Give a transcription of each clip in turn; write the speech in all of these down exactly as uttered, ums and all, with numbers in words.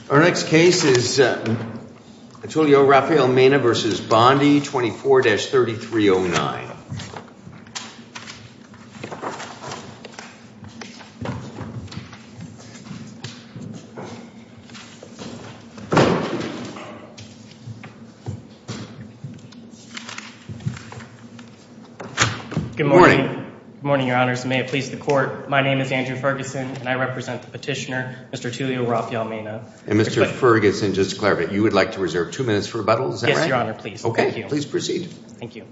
Our next case is uh, Tulio Rafael Mena versus Bondi, twenty-four dash thirty-three oh nine. Good morning. Good morning, Your Honors. May it please the Court. My name is Andrew Ferguson, and I represent the petitioner, Mister Tulio Rafael Mena. And Mister Ferguson, just to clarify, you would like to reserve two minutes for rebuttal, is that yes, right? Yes, Your Honor, please. Okay, Thank you. Please proceed. Thank you.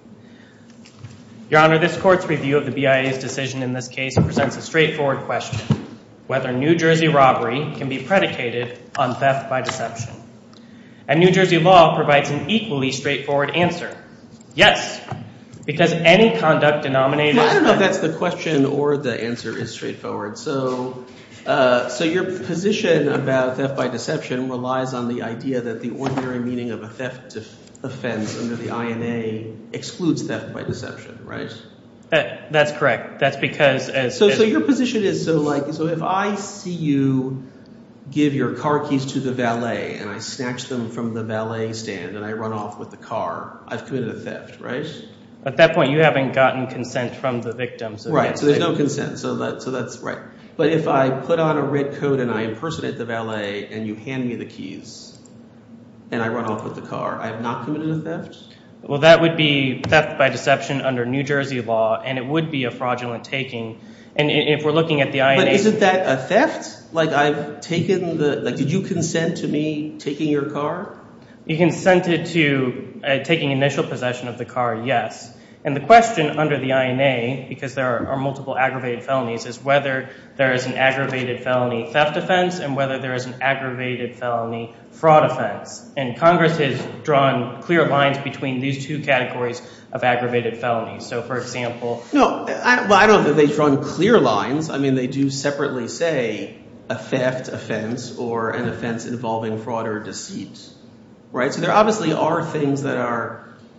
Your Honor, this Court's review of the B I A's decision in this case presents a straightforward question: whether New Jersey robbery can be predicated on theft by deception. And New Jersey law provides an equally straightforward answer: yes. Because any conduct denominated... Well, I don't know if that's the question or the answer is straightforward. So uh, so your position about theft by deception relies on the idea that the ordinary meaning of a theft offense under the I N A excludes theft by deception, right? Uh, that's correct. That's because... as So as, so your position is, so like, so if I see you give your car keys to the valet and I snatch them from the valet stand and I run off with the car, I've committed a theft, right? At that point, you haven't gotten consent from the victim. So right, so there's no consent, so that so that's right. But if I put on a red coat and I impersonate the valet and you hand me the keys and I run off with the car, I have not committed a theft? Well, that would be theft by deception under New Jersey law, and it would be a fraudulent taking. And if we're looking at the I N A... But isn't that a theft? Like, I've taken the... Like, did you consent to me taking your car? You consented to uh, taking initial possession of the car, yes. And the question under the I N A, because there are, are multiple aggravated felonies, is whether there is an aggravated felony theft offense and whether there is an aggravated felony fraud offense. And Congress has drawn clear lines between these two categories of aggravated felonies. So, for example... No, I, well, I don't know that they've drawn clear lines. I mean, they do separately say a theft offense or an offense involving fraud or deceit, right? So there obviously are things that are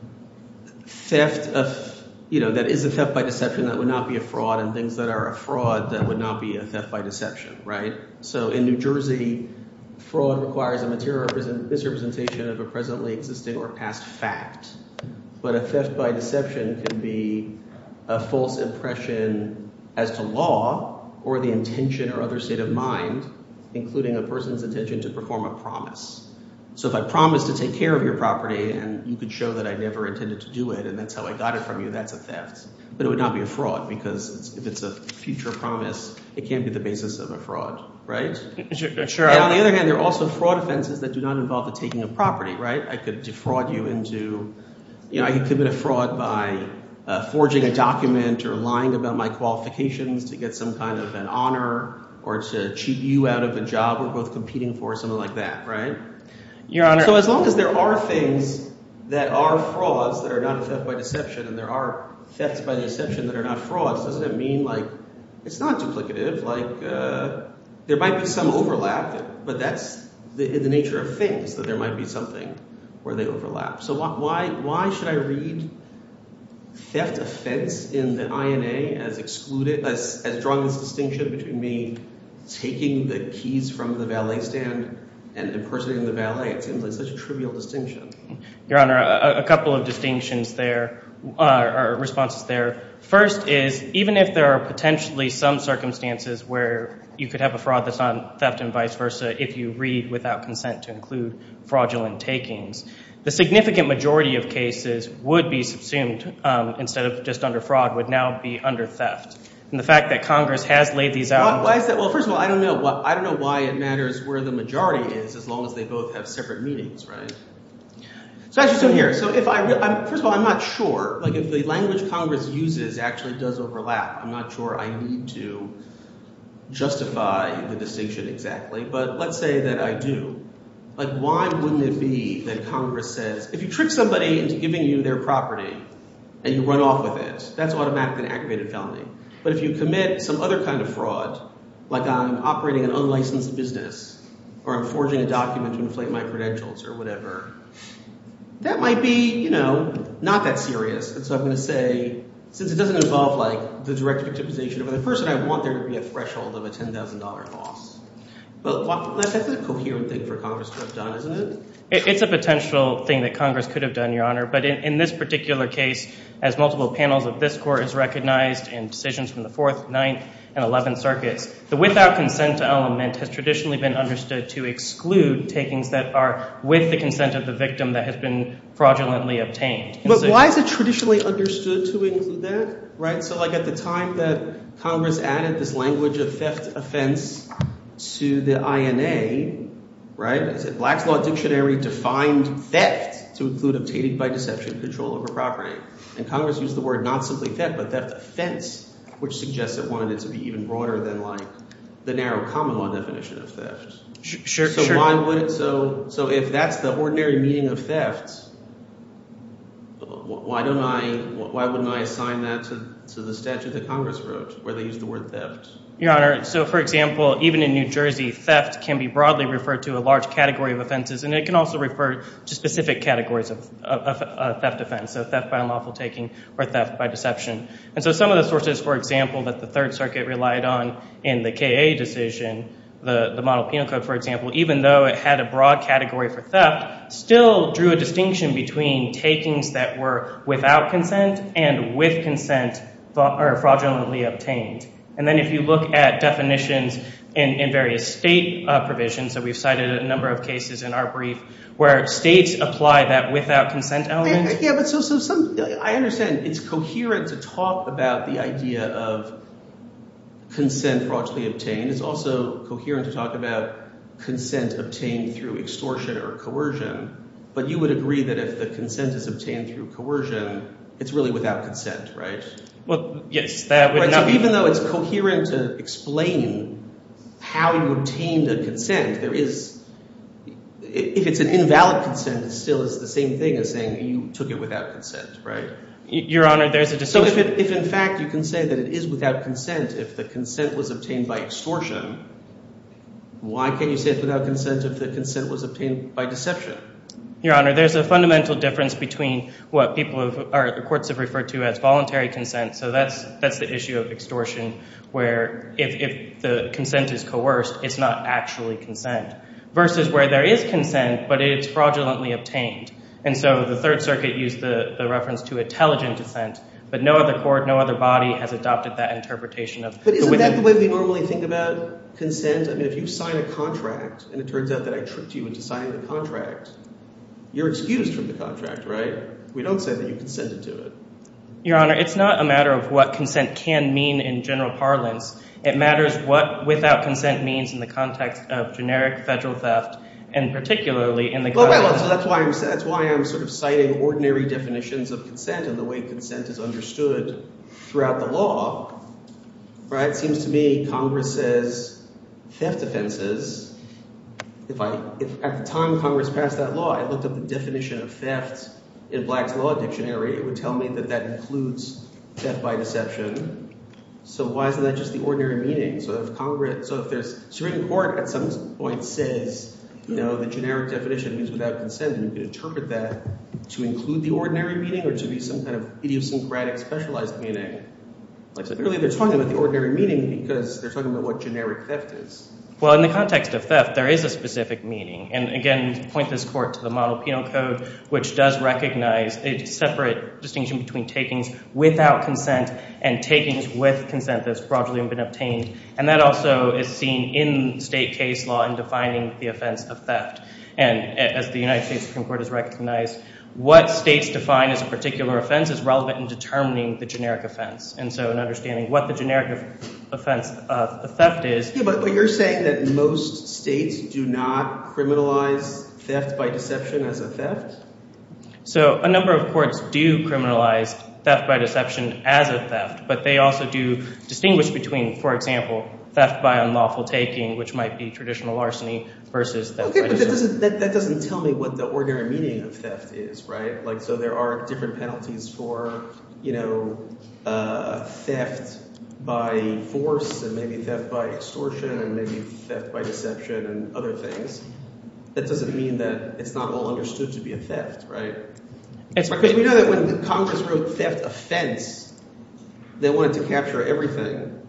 theft of, you know, that is a theft by deception that would not be a fraud, and things that are a fraud that would not be a theft by deception, right? So in New Jersey, fraud requires a material misrepresentation of a presently existing or past fact. But a theft by deception can be a false impression as to law or the intention or other state of mind, including a person's intention to perform a promise. So if I promise to take care of your property and you could show that I never intended to do it and that's how I got it from you, that's a theft. But it would not be a fraud because it's, if it's a future promise, it can't be the basis of a fraud, right? Sure. sure. And on the other hand, there are also fraud offenses that do not involve the taking of property, right? I could defraud you into, you know, I could commit a fraud by uh, forging a document or lying about my qualifications to get some kind of an honor or to cheat you out of a job we're both competing for, something like that, right? Your Honor. So as long as there are things that are frauds that are not a theft by deception and there are thefts by deception that are not frauds, doesn't it mean, like, it's not duplicative? Like, uh, there might be some overlap, but that's the, in the nature of things, that there might be something where they overlap. So why why, why should I read theft offense in the I N A as excluded, as, as drawing this distinction between me taking the keys from the valet stand and impersonating the valet? It seems like such a trivial distinction. Your Honor, a, a couple of distinctions there, uh, or responses there. First is, even if there are potentially some circumstances where you could have a fraud that's not theft and vice versa, if you read without consent to include fraudulent takings, the significant majority of cases would be subsumed, um, instead of just under fraud, would now be under theft. And the fact that Congress has laid these out... Why, why is that? Well, first of all, I don't know. Why, I don't know why it matters where the majority is as long as they both have separate meanings, right? So actually, so here, so if I... Re- I'm, first of all, I'm not sure. Like, if the language Congress uses actually does overlap, I'm not sure I need to justify the distinction exactly. But let's say that I do. Like, why wouldn't it be that Congress says, if you trick somebody into giving you their property and you run off with it, that's automatically an aggravated felony. But if you commit some other kind of fraud, like I'm operating an unlicensed business or I'm forging a document to inflate my credentials or whatever, that might be, you know, not that serious. And so I'm going to say, since it doesn't involve, like, the direct victimization of another person, I want there to be a threshold of a ten thousand dollars loss. But that's a coherent thing for Congress to have done, isn't it? It's a potential thing that Congress could have done, Your Honor. But in, in this particular case, as multiple panels of this court has recognized in decisions from the Fourth, Ninth, and Eleventh Circuits, the without consent element has traditionally been understood to exclude takings that are with the consent of the victim that has been fraudulently obtained. But so, why is it traditionally understood to include that, right? So like at the time that Congress added this language of theft offense to the I N A, right? I said Black's Law Dictionary defined theft to include obtaining by deception control over property. And Congress used the word not simply theft, but theft offense, which suggests it wanted it to be even broader than like the narrow common law definition of theft. Sure, so sure. why would it, so so if that's the ordinary meaning of theft, why don't I why wouldn't I assign that to, to the statute that Congress wrote where they used the word theft? Your Honor, so for example, even in New Jersey, theft can be broadly referred to a large category of offenses, and it can also refer to specific categories of, of, of uh, theft offense, so theft by unlawful taking or theft by deception. And so some of the sources, for example, that the Third Circuit relied on in the K A decision, the, the Model Penal Code, for example, even though it had a broad category for theft, still drew a distinction between takings that were without consent and with consent or fraudulently obtained. And then if you look at definitions in, in various state uh, provisions, so we've cited a number of cases in our brief where states apply that without consent element. Yeah, but so so some I understand it's coherent to talk about the idea of consent fraudulently obtained. It's also coherent to talk about consent obtained through extortion or coercion. But you would agree that if the consent is obtained through coercion, it's really without consent, right? Well, yes, that would right, not so be... even though it's coherent to explain how you obtained a consent, there is... If it's an invalid consent, it still is the same thing as saying you took it without consent, right? Your Honor, there's a distinction... So if, it, if in fact you can say that it is without consent, if the consent was obtained by extortion, why can't you say it's without consent if the consent was obtained by deception? Your Honor, there's a fundamental difference between what people have, or the courts have referred to as voluntary consent. So that's that's the issue of extortion, where if, if the consent is coerced, it's not actually consent, versus where there is consent, but it's fraudulently obtained. And so the Third Circuit used the, the reference to intelligent consent, but no other court, no other body has adopted that interpretation of... But isn't that the way we normally think about consent? I mean, if you sign a contract, and it turns out that I tricked you into signing the contract, you're excused from the contract, right? We don't say that you consented to it. Your Honor, it's not a matter of what consent can mean in general parlance. It matters what without consent means in the context of generic federal theft, and particularly in the well, context... Well, so that's why I'm that's why I'm sort of citing ordinary definitions of consent and the way consent is understood throughout the law, right? It seems to me Congress says theft offenses... If I, if at the time Congress passed that law, I looked up the definition of theft in Black's Law Dictionary, it would tell me that that includes theft by deception. So why isn't that just the ordinary meaning? So if Congress, so if there's Supreme Court at some point says, you know, the generic definition means without consent, and you can interpret that to include the ordinary meaning or to be some kind of idiosyncratic specialized meaning. Like, so clearly they're talking about the ordinary meaning because they're talking about what generic theft is. Well, in the context of theft, there is a specific meaning. And again, point this court to the Model Penal Code, which does recognize a separate distinction between takings without consent and takings with consent that's fraudulently been obtained. And that also is seen in state case law in defining the offense of theft. And as the United States Supreme Court has recognized, what states define as a particular offense is relevant in determining the generic offense. And so in understanding what the generic offense of theft is... Yeah, but, but you're saying that most states do not criminalize theft by deception as a theft? So a number of courts do criminalize theft by deception as a theft, but they also do distinguish between, for example, theft by unlawful taking, which might be traditional larceny, versus theft okay, by but that deception. doesn't, that, that doesn't tell me what the ordinary meaning of theft is, right? Like, so there are different penalties for, you know, uh, theft by force and maybe theft by extortion and maybe theft by deception and other things. That doesn't mean that it's not all understood to be a theft, right? It's because we know that when Congress wrote theft offense, they wanted to capture everything.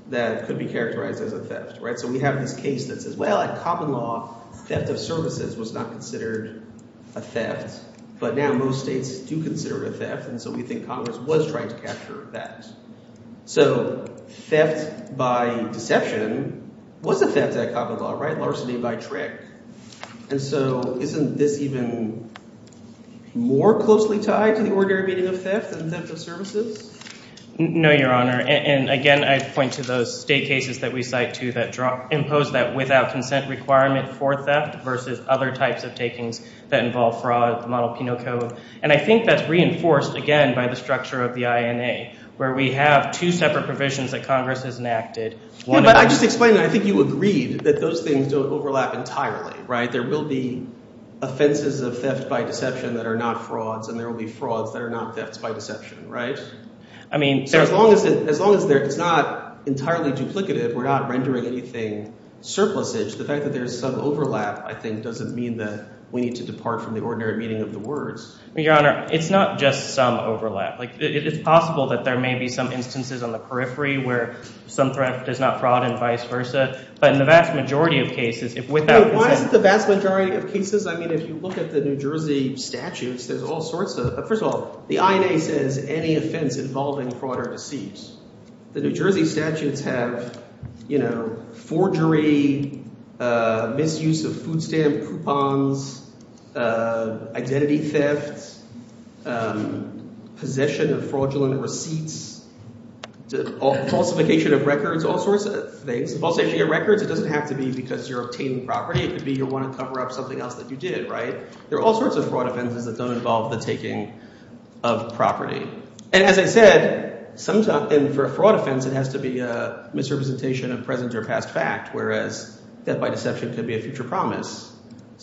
that could be characterized as a theft, right? So we have this case that says, well, at common law, theft of services was not considered a theft, but now most states do consider it a theft, and so we think Congress was trying to capture that. So theft by deception was a theft at common law, right? Larceny by trick. And so isn't this even more closely tied to the ordinary meaning of theft than theft of services? No, Your Honor. And, and again, I point to those state cases that we cite too that draw, impose that without consent requirement for theft versus other types of takings that involve fraud, the Model Penal Code. And I think that's reinforced, again, by the structure of the I N A, where we have two separate provisions that Congress has enacted. One yeah, but I just explained that I think you agreed that those things don't overlap entirely, right? There will be offenses of theft by deception that are not frauds, and there will be frauds that are not thefts by deception, right? I mean, so as long as it, as long as there, it's not entirely duplicative, we're not rendering anything surplusage. The fact that there's some overlap, I think, doesn't mean that we need to depart from the ordinary meaning of the words. Your Honor, it's not just some overlap. Like, it, it's possible that there may be some instances on the periphery where some theft is not fraud and vice versa. But in the vast majority of cases, if without Wait, why consent, is it the vast majority of cases? I mean, if you look at the New Jersey statutes, there's all sorts of. First of all, the I N A says any offense involving fraud or deceit. The New Jersey statutes have, you know, forgery, uh, misuse of food stamp coupons, uh, identity theft, um, possession of fraudulent receipts, falsification of records, all sorts of things. Falsification of records, it doesn't have to be because you're obtaining property. It could be you want to cover up something else that you did, right? There are all sorts of fraud offenses that don't involve the taking of property. And as I said, sometimes, and for a fraud offense, it has to be a misrepresentation of present or past fact, whereas theft by deception could be a future promise.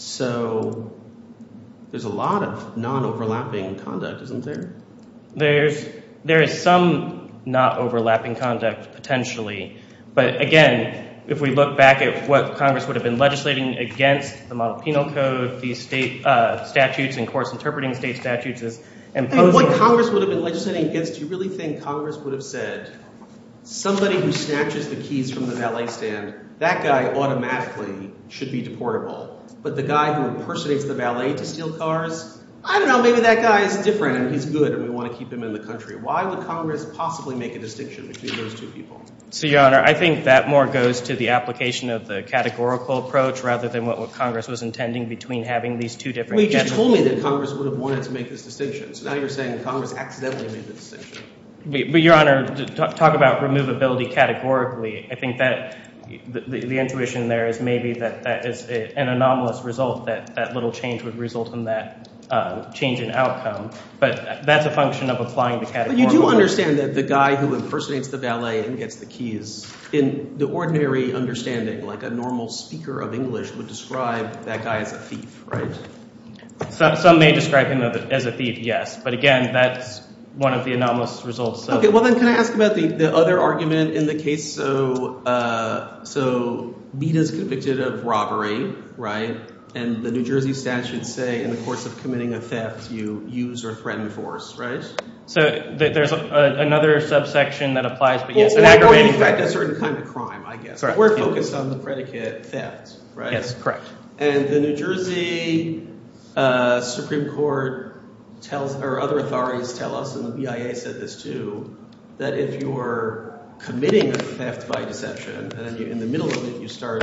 So there's a lot of non-overlapping conduct, isn't there? There's there is some not overlapping conduct potentially, but again, if we look back at what Congress would have been legislating against, the Model Penal Code, these state uh, statutes and courts interpreting state statutes as imposing. I mean, what Congress would have been legislating against, do you really think Congress would have said, somebody who snatches the keys from the valet stand, that guy automatically should be deportable. But the guy who impersonates the valet to steal cars, I don't know, maybe that guy is different and he's good and we want to keep him in the country. Why would Congress possibly make a distinction between those two people? So, Your Honor, I think that more goes to the application of the categorical approach rather than what, what Congress was intending between having these two different. Well, you just told me that Congress would have wanted to make this distinction. So now you're saying Congress accidentally made the distinction. But, but Your Honor, to talk about removability categorically, I think that the, the, the intuition there is maybe that that is a, an anomalous result, that that little change would result in that uh, change in outcome. But that's a function of applying the categorical. But you do understand that the guy who impersonates the valet and gets the keys, in the ordinary understanding, like a normal speaker of English would describe that guy as a thief, right? So, some may describe him as a thief, yes. But again, that's one of the anomalous results. Of okay, well then can I ask about the, the other argument in the case? So, uh, so Bita's convicted of robbery, right? And the New Jersey statutes say in the course of committing a theft, you use or threaten force, right? So th- there's a, a, another subsection that applies, but yes, or, an or, aggravating. Or you threaten a certain kind of crime, I guess. Correct. We're yeah. focused on the predicate theft, right? Yes, correct. And the New Jersey uh, Supreme Court tells, or other authorities tell us, and the B I A said this too, that if you're committing a theft by deception, and then you, in the middle of it you start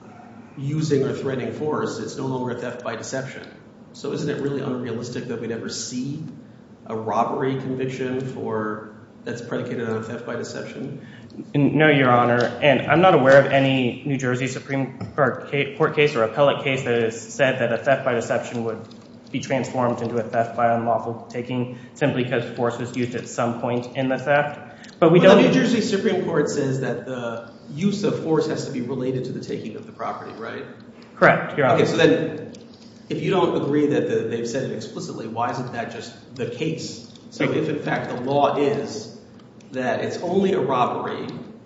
using or threatening force, it's no longer a theft by deception. So isn't it really unrealistic that we'd ever see a robbery conviction for that's predicated on a theft by deception? No, Your Honor, and I'm not aware of any New Jersey Supreme Court case or appellate case that has said that a theft by deception would be transformed into a theft by unlawful taking simply because force was used at some point in the theft. But we well, don't. The New Jersey Supreme Court says that the use of force has to be related to the taking of the property, right? Correct, Your Honor. Okay, so then if you don't agree that the, they've said it explicitly, why isn't that just the case? So if in fact the law is that it's only a robbery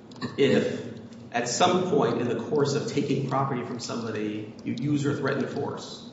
if at some point in the course of taking property from somebody you use or threaten force,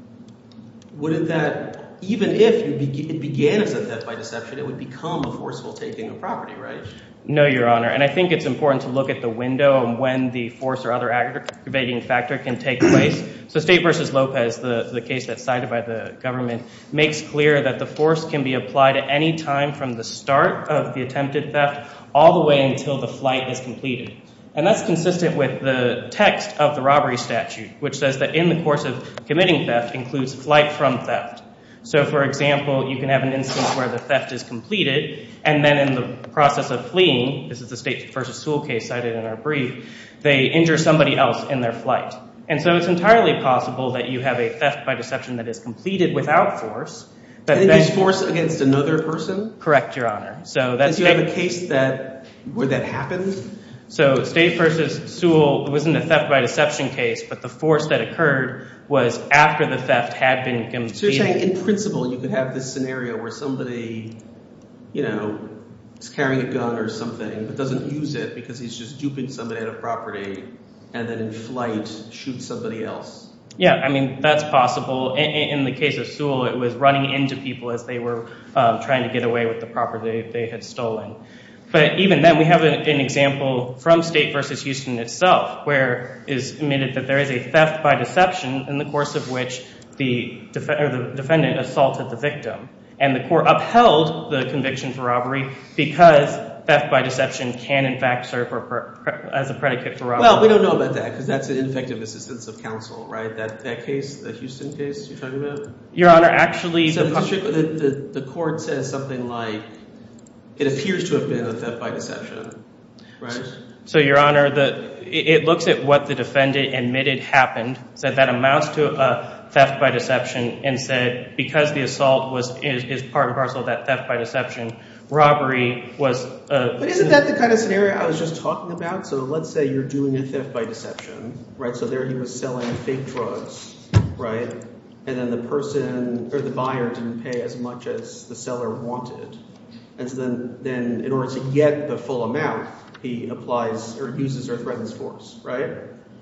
wouldn't that, even if you be, it began as a theft by deception, it would become a forceful taking of property, right? No, Your Honor. And I think it's important to look at the window and when the force or other aggravating factor can take place. So State v. Lopez, the, the case that's cited by the government, makes clear that the force can be applied at any time from the start of the attempted theft all the way until the flight is completed. And that's consistent with the text of the robbery statute, which says that in the course of committing theft includes flight from theft. So, for example, you can have an instance where the theft is completed, and then in the process of fleeing, this is the State v. Sewell case cited in our brief, they injure somebody else in their flight. And so it's entirely possible that you have a theft by deception that is completed without force. That and then, use force against another person? Correct, Your Honor. So that's Did you have a case that where that happened? So State v. Sewell wasn't a theft by deception case, but the force that occurred was after the theft had been completed. So you're saying in principle you could have this scenario where somebody, you know, is carrying a gun or something but doesn't use it because he's just duping somebody out of property and then in flight shoots somebody else? Yeah, I mean, that's possible. In, in the case of Sewell, it was running into people as they were um, trying to get away with the property they had stolen. But even then, we have an, an example from State v. Houston itself, where it is admitted that there is a theft by deception in the course of which the, def- or the defendant assaulted the victim. And the court upheld the conviction for robbery because theft by deception can, in fact, serve for, for, as a predicate for robbery. Well, we don't know about that because that's an ineffective assistance of counsel, right? That that case, the Houston case you're talking about? Your Honor, actually... So the, the, district, the, the, the court says something like, it appears to have been a theft by deception, right? So, Your Honor, the, it, it looks at what the defendant admitted happened, said that amounts to a theft by deception, and said because the assault was is, is part and parcel of that theft by deception, robbery was... Uh, but isn't that the kind of scenario I was just talking about? So let's say you're doing a theft by deception, right? So there he was selling fake drugs, right? And then the person or the buyer didn't pay as much as the seller wanted. And so then, then in order to get the full amount, he applies or uses or threatens force, right?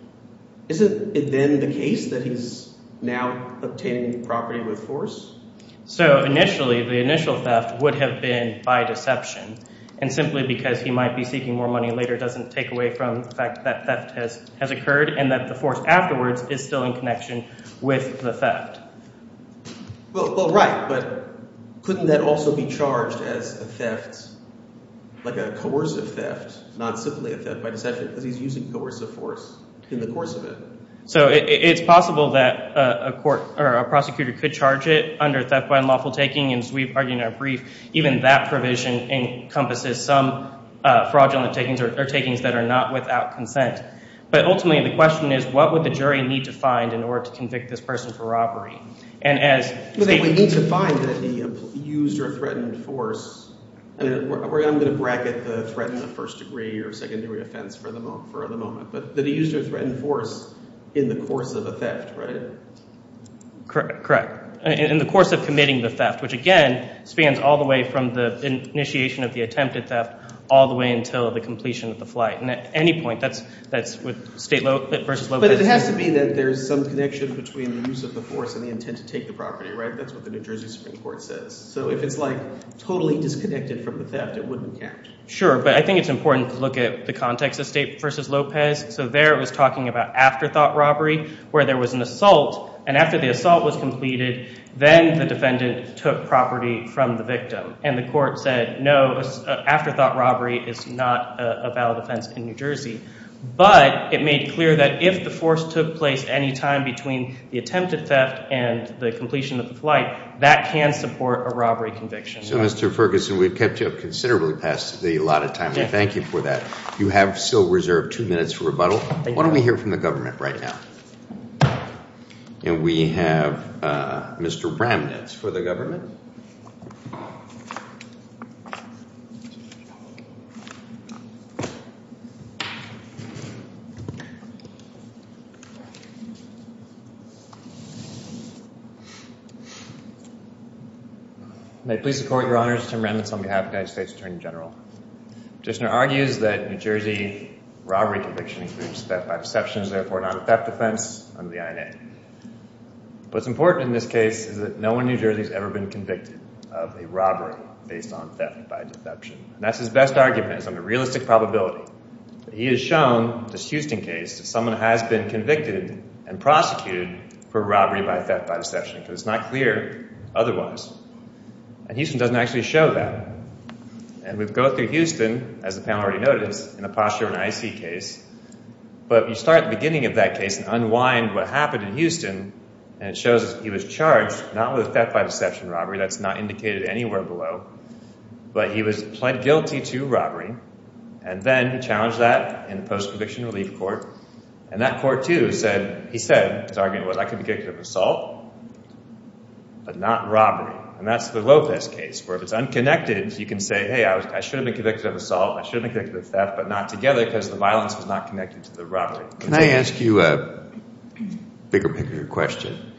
Isn't it then the case that he's now obtaining property with force? So initially, the initial theft would have been by deception. And simply because he might be seeking more money later doesn't take away from the fact that theft has, has occurred and that the force afterwards is still in connection with the theft. Well, well, right, but couldn't that also be charged as a theft, like a coercive theft, not simply a theft by deception, because he's using coercive force in the course of it? So it, it's possible that a, a court or a prosecutor could charge it under theft by unlawful taking, and as we've argued in our brief, even that provision encompasses some uh, fraudulent takings or, or takings that are not without consent. But ultimately, the question is, what would the jury need to find in order to convict this person for robbery? And as well, they would need to find that he used or threatened force. I mean, we're, we're, I'm going to bracket the threaten a first degree or second degree offense for the mo- for the moment, but that he used or threatened force in the course of a theft, right? Correct. Correct. In, in the course of committing the theft, which again spans all the way from the initiation of the attempted theft all the way until the completion of the flight. And at any point, that's that's with State Lo- versus Lopez. But it has to be that there's some connection between the use of the force and the intent to take the property, right? That's what the New Jersey Supreme Court says. So if it's like totally disconnected from the theft, it wouldn't count. Sure, but I think it's important to look at the context of State versus Lopez. So there it was talking about afterthought robbery, where there was an assault, and after the assault was completed, then the defendant took property from the victim. And the court said, no, afterthought robbery is not a, a valid offense in New Jersey. But it made clear that if the force took place any time between the attempted theft and the completion of the flight, that can support a robbery conviction. So, Mister Ferguson, we've kept you up considerably past the allotted time. We thank you for that. You have still reserved two minutes for rebuttal. Why don't we hear from the government right now? And we have uh, Mister Bramnitz for the government. May it please the Court, Your Honors, Tim Bramnitz on behalf of the United States Attorney General. Petitioner argues that New Jersey robbery conviction includes theft by deception, is therefore not a theft offense under the I N A. What's important in this case is that no one in New Jersey has ever been convicted of a robbery based on theft by deception. And that's his best argument, is on the realistic probability. But he has shown, this Houston case, that someone has been convicted and prosecuted for robbery by theft by deception, because it's not clear otherwise. And Houston doesn't actually show that. And we go through Houston, as the panel already noted, it's in a posture of an I C case. But you start at the beginning of that case and unwind what happened in Houston, and it shows he was charged not with theft by deception robbery, that's not indicated anywhere below, but he was pled guilty to robbery, and then he challenged that in the post-conviction relief court. And that court, too, said, he said, his argument was, I could be convicted of assault, but not robbery. And that's the Lopez case, where if it's unconnected, you can say, hey, I, was, I should have been convicted of assault, I should have been convicted of theft, but not together because the violence was not connected to the robbery. Can I ask you a bigger picture question?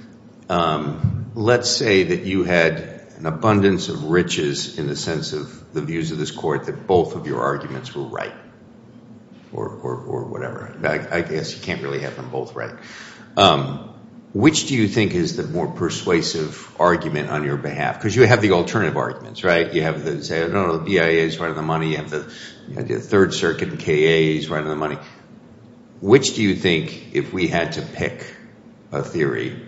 Um, let's say that you had an abundance of riches in the sense of the views of this court that both of your arguments were right, or, or, or whatever. I, I guess you can't really have them both right. Um, Which do you think is the more persuasive argument on your behalf? Because you have the alternative arguments, right? You have the, say, no, no, the B I A is right on the money. You have the, you know, the Third Circuit and K A is right on the money. Which do you think, if we had to pick a theory,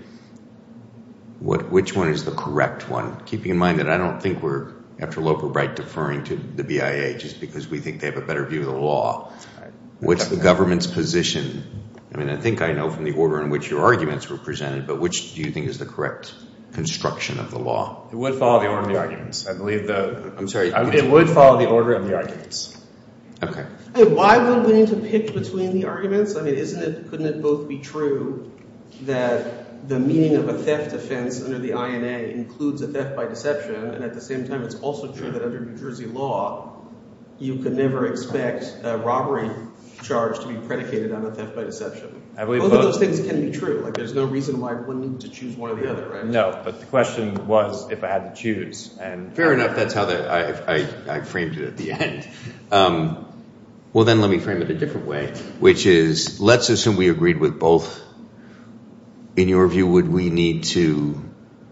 what, which one is the correct one? Keeping in mind that I don't think we're, after Loper Bright, deferring to the B I A just because we think they have a better view of the law. What's the government's position? I mean, I think I know from the order in which your arguments were presented, but which do you think is the correct construction of the law? It would follow the order of the arguments. I believe the... I'm sorry. I, it would follow the order of the arguments. Okay. And why would we need to pick between the arguments? I mean, isn't it, couldn't it both be true that the meaning of a theft offense under the I N A includes a theft by deception, and at the same time it's also true that under New Jersey law, you could never expect a robbery charge to be predicated on a theft by deception? I believe both, both of those things can be true. Like, there's no reason why one needs to choose one or the other, right? No, but the question was if I had to choose. And fair enough. That's how the, I, I, I framed it at the end. Um, well, then let me frame it a different way, which is, let's assume we agreed with both. In your view, would we need to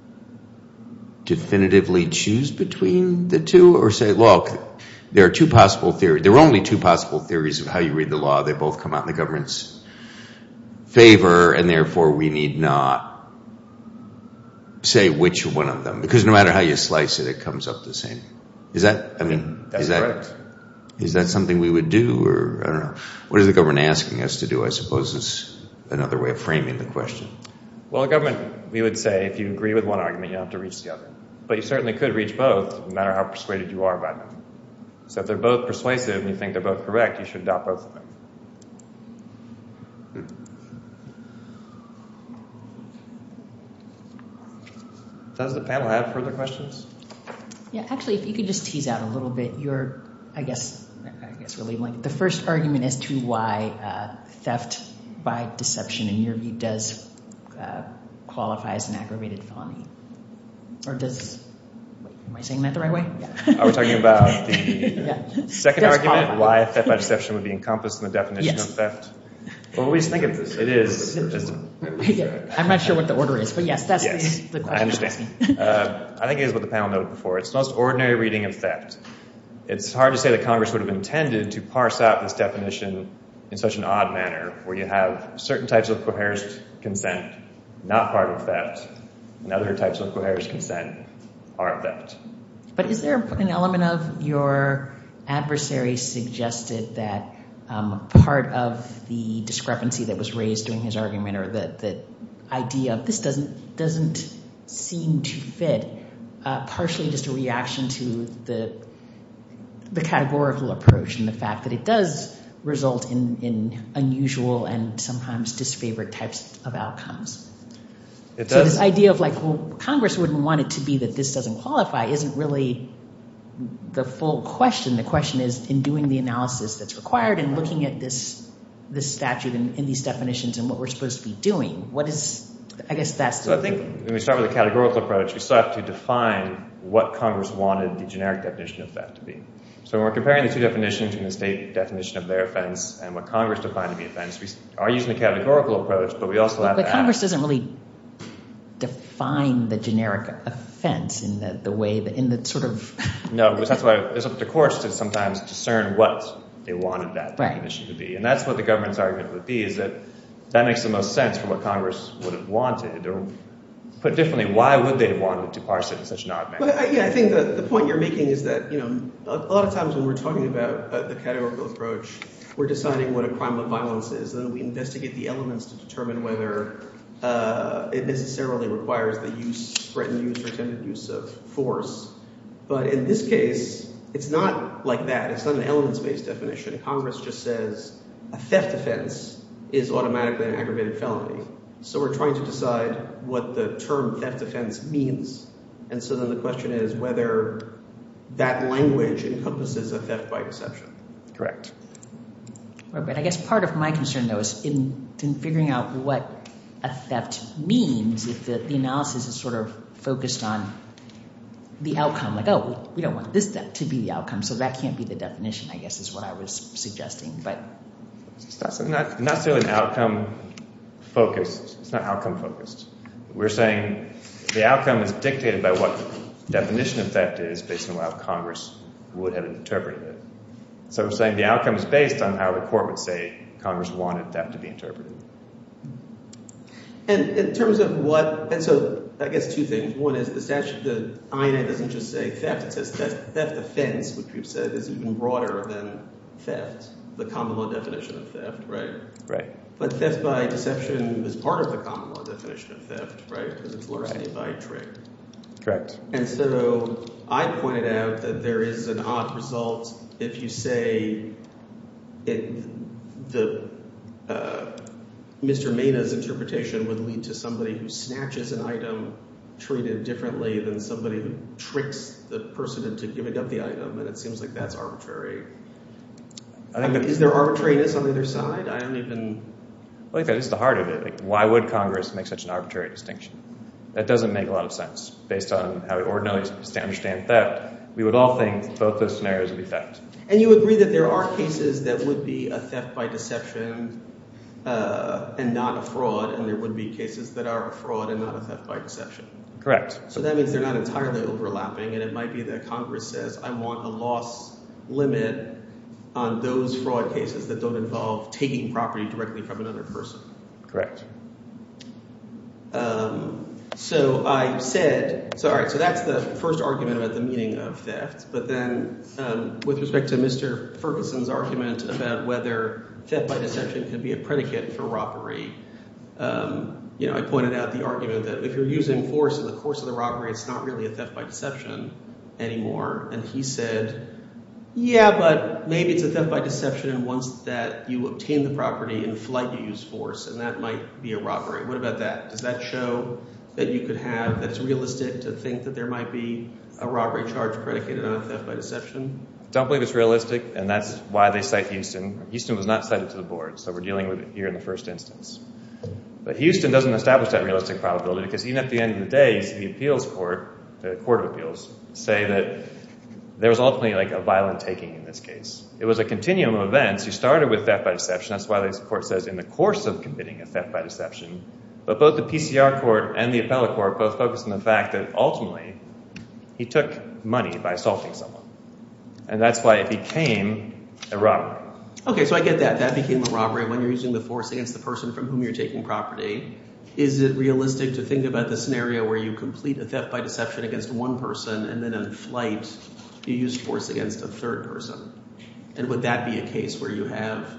definitively choose between the two, or say, look, there are two possible theories. There are only two possible theories of how you read the law. They both come out in the government's favor, and therefore we need not say which one of them, because no matter how you slice it, it comes up the same. Is that, I mean, That's is that correct. Is that something we would do, or I don't know? What is the government asking us to do, I suppose, is another way of framing the question. Well, the government, we would say, if you agree with one argument, you don't have to reach the other. But you certainly could reach both, no matter how persuaded you are by them. So if they're both persuasive and you think they're both correct, you should adopt both of them. Does the panel have further questions? Yeah, actually, if you could just tease out a little bit your, I guess, I guess really like the first argument as to why uh, theft by deception, in your view, does uh, qualify as an aggravated felony, or does? Am I saying that the right way? Yeah. Are we talking about the yeah. second That's argument, qualified. why theft by deception would be encompassed in the definition Yes. of theft? Well, we just think it, it is. is Yeah, I'm not sure what the order is, but yes, that's yes, the, the I question. understand. uh, I think it is what the panel noted before. It's the most ordinary reading of theft. It's hard to say that Congress would have intended to parse out this definition in such an odd manner, where you have certain types of coerced consent not part of theft, and other types of coerced consent are theft. But is there an element of your adversary suggested that um, part of the discrepancy that was raised during his argument, or the, the idea of this doesn't doesn't seem to fit, uh, partially just a reaction to the the categorical approach and the fact that it does result in, in unusual and sometimes disfavored types of outcomes? It does. So this idea of like, well, Congress wouldn't want it to be that this doesn't qualify isn't really the full question. The question is, in doing the analysis that's required and looking at this this statute and, and these definitions and what we're supposed to be doing, what is, I guess that's the... So I think when we start with the categorical approach, we still have to define what Congress wanted the generic definition of theft to be. So when we're comparing the two definitions between the state definition of their offense and what Congress defined to be offense, we are using the categorical approach, but we also have But to Congress ask, doesn't really define the generic offense. offense in the, the way, that, in the sort of... No, because that's why it's up to courts to sometimes discern what they wanted that definition to be. And that's what the government's argument would be, is that that makes the most sense for what Congress would have wanted. Or put differently, why would they have wanted to parse it in such an odd manner? Well, yeah, I think the, the point you're making is that, you know, a, a lot of times when we're talking about uh, the categorical approach, we're deciding what a crime of violence is, and then we investigate the elements to determine whether uh, it necessarily requires the use, threatened use, or attempted use of force. But in this case, it's not like that. It's not an elements-based definition. Congress just says a theft offense is automatically an aggravated felony. So we're trying to decide what the term theft offense means. And so then the question is whether that language encompasses a theft by deception. Correct. Right, but I guess part of my concern, though, is in, in figuring out what a theft means, if the, the analysis is sort of focused on the outcome, like, oh, we don't want this to be the outcome, so that can't be the definition, I guess, is what I was suggesting. But it's not, not necessarily an outcome focused. It's not outcome focused. We're saying the outcome is dictated by what the definition of theft is based on how Congress would have interpreted it. So we're saying the outcome is based on how the court would say Congress wanted theft to be interpreted. And in terms of what, and so I guess two things. One is the statute, the I N A doesn't just say theft, it says theft, theft offense, which we've said is even broader than theft, the common law definition of theft, right? Right. But theft by deception is part of the common law definition of theft, right? Because it's larceny by trick. Correct. And so I pointed out that there is an odd result if you say it, the uh, Mister Mena's interpretation would lead to somebody who snatches an item treated differently than somebody who tricks the person into giving up the item, and it seems like that's arbitrary. I, I mean, is there arbitrariness on the other side? I don't even... I think that is the heart of it. Like, why would Congress make such an arbitrary distinction? That doesn't make a lot of sense. Based on how we ordinarily understand theft, we would all think both those scenarios would be theft. And you agree that there are cases that would be a theft by deception uh, and not a fraud, and there would be cases that are a fraud and not a theft by deception. Correct. So that means they're not entirely overlapping, and it might be that Congress says, I want a loss limit on those fraud cases that don't involve taking property directly from another person. Correct. Um, so I said, so all right, so that's the first argument about the meaning of theft. But then um, with respect to Mister Ferguson's argument about whether theft by deception can be a predicate for robbery, um, you know, I pointed out the argument that if you're using force in the course of the robbery, it's not really a theft by deception anymore. And he said, yeah, but maybe it's a theft by deception, and once that you obtain the property in flight, you use force, and that might be a robbery. What about that? Does that show that you could have, that it's realistic to think that there might be a robbery charge predicated on a theft by deception? Don't believe it's realistic, and that's why they cite Houston. Houston was not cited to the board, so we're dealing with it here in the first instance. But Houston doesn't establish that realistic probability, because even at the end of the day, you see the appeals court, the Court of Appeals, say that there was ultimately like a violent taking in this case. It was a continuum of events. You started with theft by deception. That's why the court says in the course of committing a theft by deception. But both the P C R court and the appellate court both focused on the fact that ultimately he took money by assaulting someone. And that's why it became a robbery. Okay, so I get that. That became a robbery when you're using the force against the person from whom you're taking property. Is it realistic to think about the scenario where you complete a theft by deception against one person and then in flight you use force against a third person? And would that be a case where you have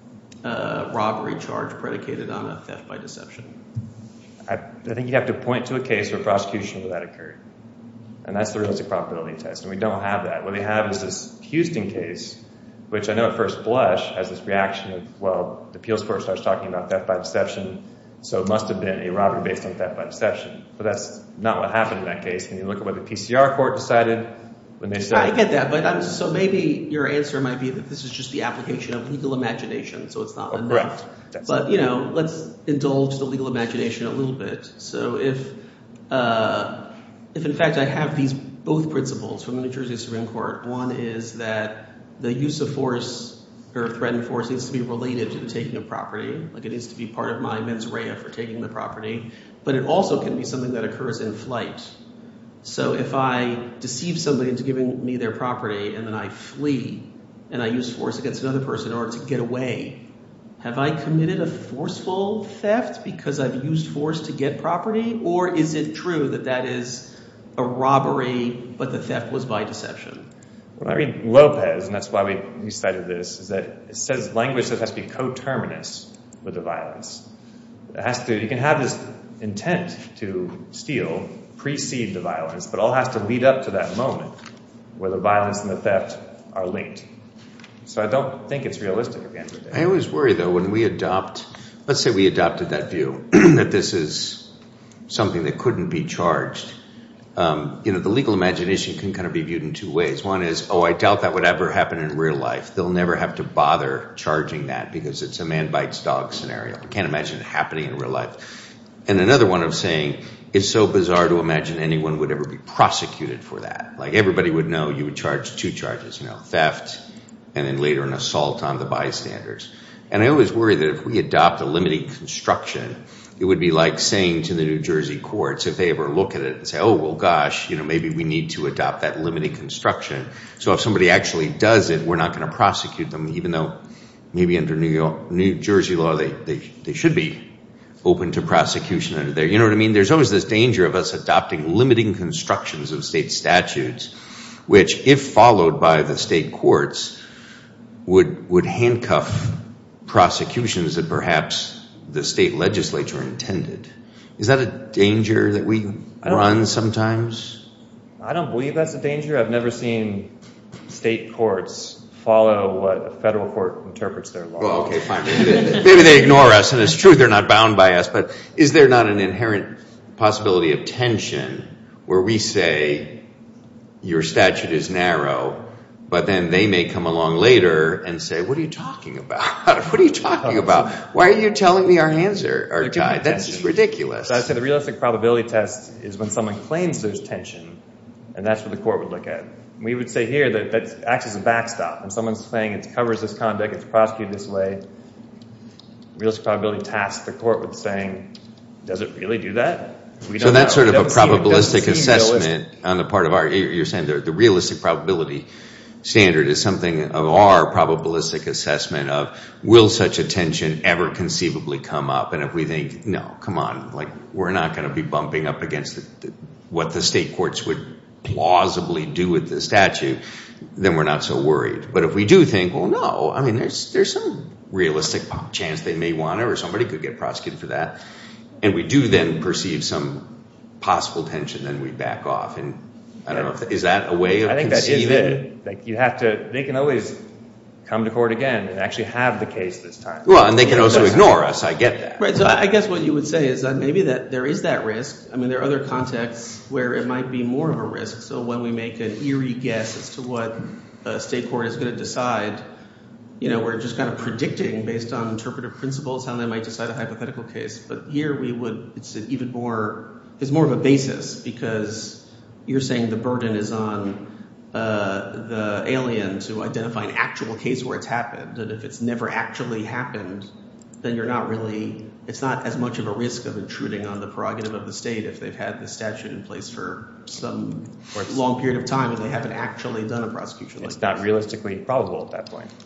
a robbery charge predicated on a theft by deception? I, I think you have to point to a case where prosecution of that occurred. And that's the realistic probability test. And we don't have that. What we have is this Houston case, which I know at first blush has this reaction of, well, the appeals court starts talking about theft by deception, so it must have been a robbery based on theft by deception. But that's not what happened in that case. When you look at what the P C R court decided, when they said... I get that, but I'm, so maybe your answer might be that this is just the application of legal imagination, so it's not oh, enough. Correct. But, you know, let's indulge the legal imagination a little bit. So if, uh, if in fact I have these both principles from the New Jersey Supreme Court, one is that the use of force or threatened force needs to be related to the taking of property, like it needs to be part of my mens rea for taking the property, but it also can be something that occurs in flight. So if I deceive somebody into giving me their property and then I flee and I use force against another person in order to get away, have I committed a forceful theft because I've used force to get property? Or is it true that that is a robbery, but the theft was by deception? When I read Lopez, and that's why we, we cited this, is that it says language that has to be coterminous with the violence. It has to, you can have this intent to steal, precede the violence, but all has to lead up to that moment where the violence and the theft are linked. So I don't think it's realistic at the end of the day. I always worry, though, when we adopt, let's say we adopted that view, that this is something that couldn't be charged. Um, you know, the legal imagination can kind of be viewed in two ways. One is, oh, I doubt that would ever happen in real life. They'll never have to bother charging that because it's a man bites dog scenario. I can't imagine it happening in real life. And another one of saying, it's so bizarre to imagine anyone would ever be prosecuted for that. Like everybody would know you would charge two charges, you know, theft and then later an assault on the bystanders. And I always worry that if we adopt a limiting construction, it would be like saying to the New Jersey courts, if they ever look at it and say, oh, well, gosh, you know, maybe we need to adopt that limiting construction. So if somebody actually does it, we're not going to prosecute them, even though maybe under New York, New Jersey law, they, they, they should be open to prosecution under there. You know what I mean? There's always this danger of us adopting limiting constructions of state statutes, which, if followed by the state courts, would would handcuff prosecutions that perhaps the state legislature intended. Is that a danger that we run sometimes? I don't believe that's a danger. I've never seen state courts follow what a federal court interprets their law. Well, okay, fine. Maybe they, maybe they ignore us, and it's true they're not bound by us, but is there not an inherent possibility of tension where we say your statute is narrow, but then they may come along later and say, what are you talking about? What are you talking about? Why are you telling me our hands are, are tied? That's just ridiculous. So I'd say the realistic probability test is when someone claims there's tension, and that's what the court would look at. We would say here that that acts as a backstop. When someone's saying it covers this conduct, it's prosecuted this way, realistic probability tasks the court with saying, does it really do that? We don't so that's know. sort of a probabilistic seem, assessment realistic. On the part of our, you're saying the, the realistic probability standard is something of our probabilistic assessment of will such a tension ever conceivably come up? And if we think, no, come on, like we're not going to be bumping up against the, the, what the state courts would plausibly do with the statute, then we're not so worried. But if we do think, well, no, I mean, there's there's some realistic chance they may want to, or somebody could get prosecuted for that, and we do then perceive some possible tension, then we back off. And I don't know, if, is that a way of I think conceiving? that is it. Like you have to, they can always come to court again and actually have the case this time. Well, and they can also ignore us. I get that. Right, so I guess what you would say is that maybe that there is that risk. I mean, there are other contexts where it might be more of a risk. So when we make an eerie guess as to what a state court is going to decide, you know, we're just kind of predicting based on interpretive principles how they might decide a hypothetical case. But here we would, it's an even more, it's more of a basis because you're saying the burden is on uh, the alien to identify an actual case where it's happened. And if it's never actually happened, then you're not really, it's not as much of a risk of intruding on the prerogative of the state if they've had the statute in place for some long period of time and they haven't actually done a prosecution like It's that. not realistically probable at that point.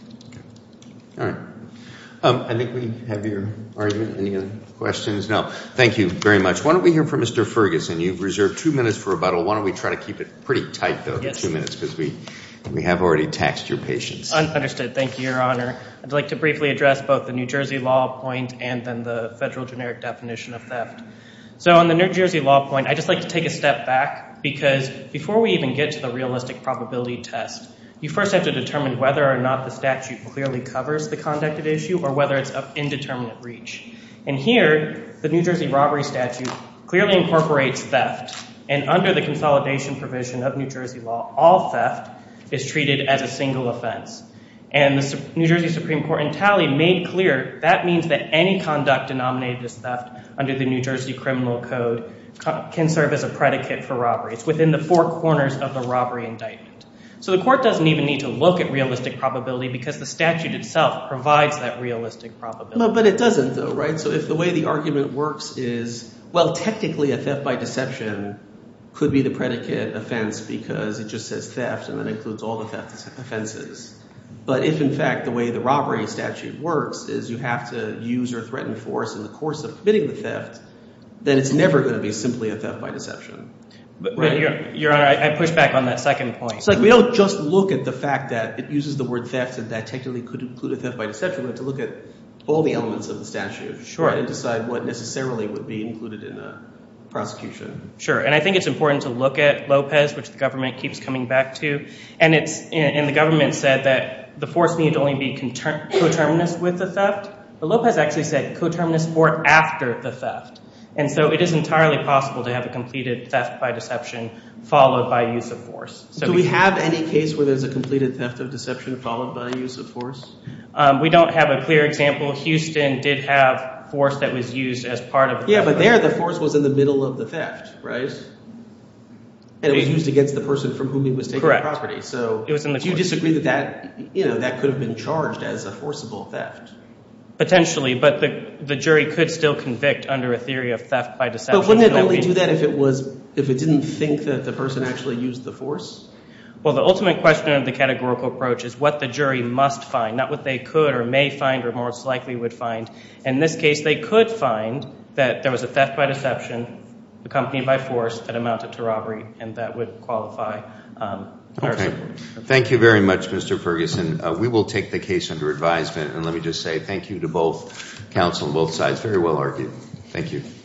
All right. Um, I think we have your argument. Any other questions? No. Thank you very much. Why don't we hear from Mister Ferguson? You've reserved two minutes for rebuttal. Why don't we try to keep it pretty tight, though, Yes. to two minutes, because we, we have already taxed your patience. Un- Understood. Thank you, Your Honor. I'd like to briefly address both the New Jersey law point and then the federal generic definition of theft. So on the New Jersey law point, I'd just like to take a step back because before we even get to the realistic probability test, you first have to determine whether or not the statute clearly covers the conduct at issue or whether it's of indeterminate reach. And here, the New Jersey robbery statute clearly incorporates theft. And under the consolidation provision of New Jersey law, all theft is treated as a single offense. And the New Jersey Supreme Court in Talley made clear that means that any conduct denominated as theft under the New Jersey Criminal Code can serve as a predicate for robbery. It's within the four corners of the robbery indictment. So the court doesn't even need to look at realistic probability because the statute itself provides that realistic probability. No, but it doesn't, though, right? So if the way the argument works is, well, technically a theft by deception could be the predicate offense because it just says theft and that includes all the theft offenses. But if, in fact, the way the robbery statute works is you have to use or threaten force in the course of committing the theft, then it's never going to be simply a theft by deception. But, right? but Your, Your Honor, I, I push back on that second point. It's like we don't just look at the fact that it uses the word theft and that technically could include a theft by deception. We have to look at all the elements of the statute Sure. right, and decide what necessarily would be included in a prosecution. Sure, and I think it's important to look at Lopez, which the government keeps coming back to. And it's and the government said that the force needed to only be conter- coterminous with the theft. But Lopez actually said coterminous or after the theft. And so it is entirely possible to have a completed theft by deception followed by use of force. So Do we have any case where there's a completed theft of deception followed by use of force? Um, we don't have a clear example. Houston did have force that was used as part of the Yeah, theft. but there the force was in the middle of the theft, right? And it was used against the person from whom he was taking Correct. the property. So It was in the do you course. disagree that that, you know, that could have been charged as a forcible theft? Potentially, but the the jury could still convict under a theory of theft by deception. But wouldn't it And that only we- do that if it was if it didn't think that the person actually used the force? Well, the ultimate question of the categorical approach is what the jury must find, not what they could or may find or most likely would find. In this case, they could find that there was a theft by deception accompanied by force that amounted to robbery, and that would qualify. Um, our Okay. support. Thank you very much, Mister Ferguson. Uh, we will take the case under advisement, and let me just say thank you to both counsel on both sides. Very well argued. Thank you.